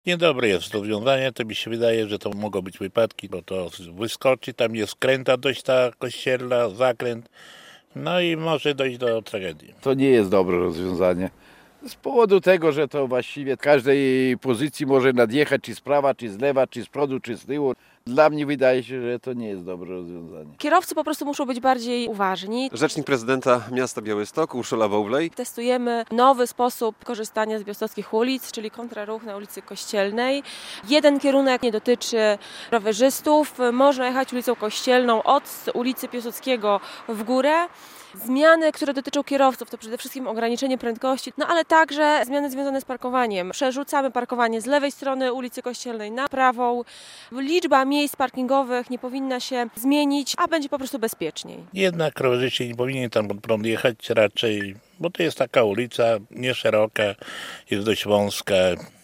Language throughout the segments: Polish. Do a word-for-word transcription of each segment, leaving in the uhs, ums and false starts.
Niedobre jest rozwiązanie, to mi się wydaje, że to mogą być wypadki, bo to wyskoczy, tam jest skręta dość ta kościelna, zakręt, no i może dojść do tragedii. To nie jest dobre rozwiązanie. Z powodu tego, że to właściwie w każdej pozycji może nadjechać, czy z prawa, czy z lewa, czy z przodu, czy z tyłu. Dla mnie wydaje się, że to nie jest dobre rozwiązanie. Kierowcy po prostu muszą być bardziej uważni. Rzecznik prezydenta miasta Białystok, Urszula Wąwlej. Testujemy nowy sposób korzystania z białostockich ulic, czyli kontraruch na ulicy Kościelnej. Jeden kierunek nie dotyczy rowerzystów. Można jechać ulicą Kościelną od ulicy Piłsudskiego w górę. Zmiany, które dotyczą kierowców, to przede wszystkim ograniczenie prędkości, no ale także zmiany związane z parkowaniem. Przerzucamy parkowanie z lewej strony ulicy Kościelnej na prawą. Liczba miejsc parkingowych nie powinna się zmienić, a będzie po prostu bezpieczniej. Jednak rowerzyści nie powinni tam pod prąd jechać raczej, bo to jest taka ulica nie szeroka, jest dość wąska.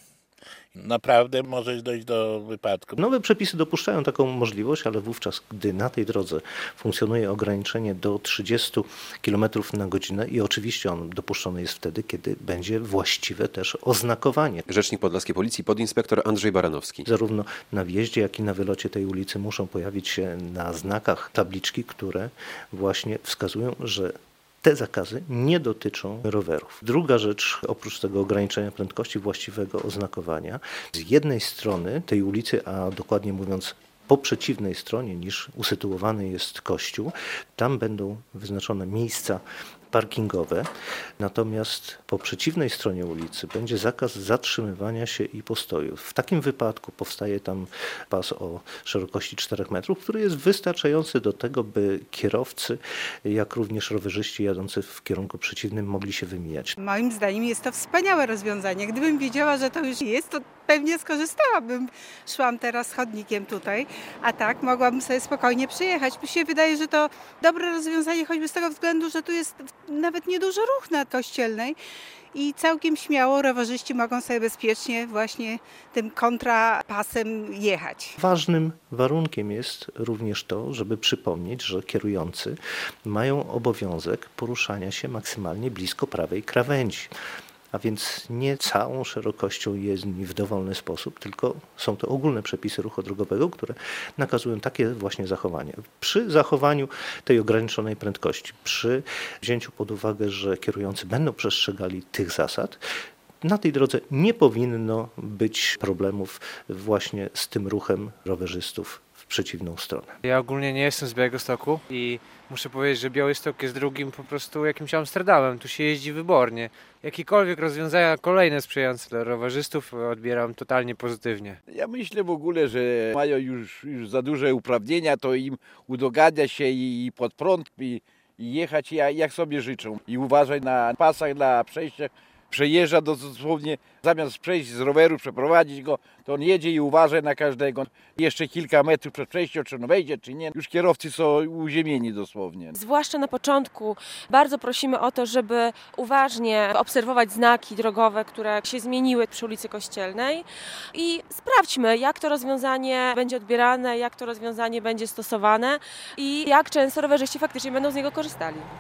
Naprawdę może dojść do wypadku. Nowe przepisy dopuszczają taką możliwość, ale wówczas, gdy na tej drodze funkcjonuje ograniczenie do trzydziestu kilometrów na godzinę i oczywiście on dopuszczony jest wtedy, kiedy będzie właściwe też oznakowanie. Rzecznik Podlaskiej Policji, podinspektor Andrzej Baranowski. Zarówno na wjeździe, jak i na wylocie tej ulicy muszą pojawić się na znakach tabliczki, które właśnie wskazują, że te zakazy nie dotyczą rowerów. Druga rzecz, oprócz tego ograniczenia prędkości, właściwego oznakowania, z jednej strony tej ulicy, a dokładnie mówiąc po przeciwnej stronie niż usytuowany jest kościół, tam będą wyznaczone miejsca parkingowe, natomiast po przeciwnej stronie ulicy będzie zakaz zatrzymywania się i postoju. W takim wypadku powstaje tam pas o szerokości czterech metrów, który jest wystarczający do tego, by kierowcy, jak również rowerzyści jadący w kierunku przeciwnym mogli się wymijać. Moim zdaniem jest to wspaniałe rozwiązanie. Gdybym wiedziała, że to już jest, to pewnie skorzystałabym. Szłam teraz chodnikiem tutaj, a tak mogłabym sobie spokojnie przyjechać. Mi się wydaje, że to dobre rozwiązanie, choćby z tego względu, że tu jest nawet nieduży ruch na Kościelnej i całkiem śmiało rowerzyści mogą sobie bezpiecznie właśnie tym kontrapasem jechać. Ważnym warunkiem jest również to, żeby przypomnieć, że kierujący mają obowiązek poruszania się maksymalnie blisko prawej krawędzi. A więc nie całą szerokością jezdni w dowolny sposób, tylko są to ogólne przepisy ruchu drogowego, które nakazują takie właśnie zachowanie. Przy zachowaniu tej ograniczonej prędkości, przy wzięciu pod uwagę, że kierujący będą przestrzegali tych zasad, na tej drodze nie powinno być problemów właśnie z tym ruchem rowerzystów w przeciwną stronę. Ja ogólnie nie jestem z Białegostoku i muszę powiedzieć, że Białystok jest drugim po prostu jakimś Amsterdamem. Tu się jeździ wybornie. Jakiekolwiek rozwiązania kolejne sprzyjające dla rowerzystów odbieram totalnie pozytywnie. Ja myślę w ogóle, że mają już, już za duże uprawnienia, to im udogadnia się i pod prąd i, i jechać jak sobie życzą. I uważaj na pasach, na przejściach. Przejeżdża dosłownie, zamiast przejść z roweru, przeprowadzić go, to on jedzie i uważa na każdego. Jeszcze kilka metrów przed przejściem, czy on wejdzie, czy nie. Już kierowcy są uziemieni dosłownie. Zwłaszcza na początku bardzo prosimy o to, żeby uważnie obserwować znaki drogowe, które się zmieniły przy ulicy Kościelnej i sprawdźmy, jak to rozwiązanie będzie odbierane, jak to rozwiązanie będzie stosowane i jak często rowerzyści faktycznie będą z niego korzystali.